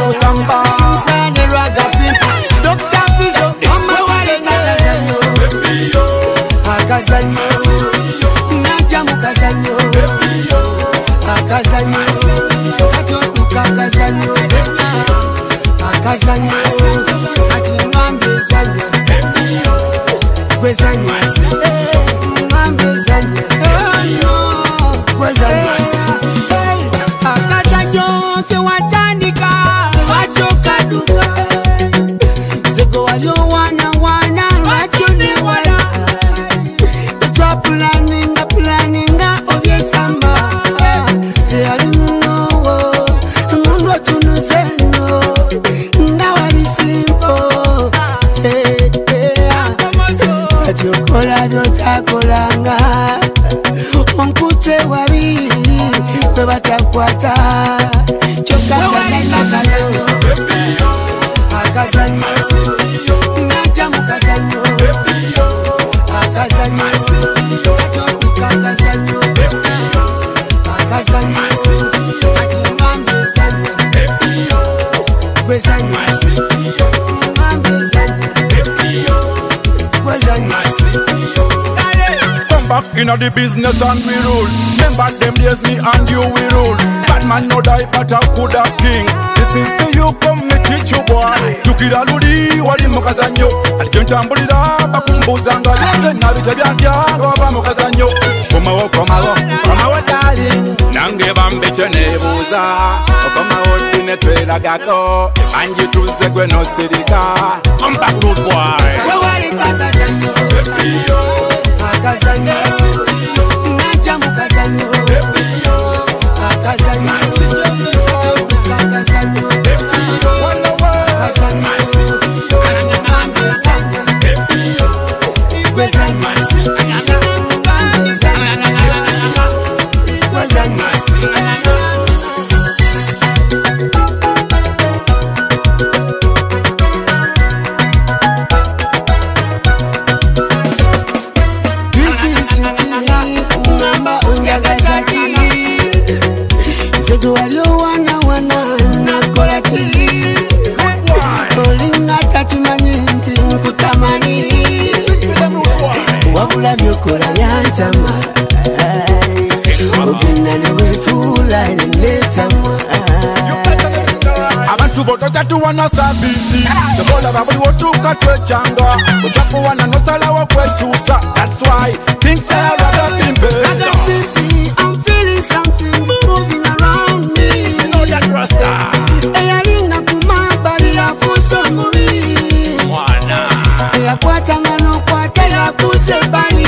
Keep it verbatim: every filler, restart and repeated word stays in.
no samba. Inside the raga people, Doctor Fizo, mama wale takazanyo, akazanyo, naja mukazanyo, akazanyo, katotuka akazanyo, akazanyo, ati mambe zanyo, gwezanyo, mambe zanyo, gwezanyo. Kolanga onkute wabi batakwata choka kazanyo akazanyo naja mukazanyo akazanyo katotuka akazanyo akazanyo ati mambe zanyo gwezanyo mambe zanyo gwezanyo. Back in the business and we rule. Remember them days me and you we rule. Bad man no die but a good a king. This is for you come me teach you boy. Tukira ludi wali mukazanyo. Alijentambulira bakumbuzanga yote na bitabyantia ngoba mukazanyo. Koma wo koma wo koma wo darling. Nange bambe chenebuza. Koma wo dine twela gako. Anji tuze gwe no sirika. Come back good boy. We wali takazanyo. Akazanyo, naja mukazanyo, akazanyo, katotuka akazanyo, akazanyo, ati mambe zanyo, gwezanyo, mambe zanyo, gwezanyo. Zego walio wana wana nakola ki Olinga tachimanyi nti nkutamani Wabula byokola yantama Ogenda newe fula nenetama Abantu boto tatu wana sabisi Tebola babuli wotuka twechanga Utaku wana nosala wa kwechusa That's why things are rather pimpe I'm feeling something moving around me You know that Rasta Eyalinga kumabali ya fuso muri Mwana Eyakwata ngano kwata ya kusebani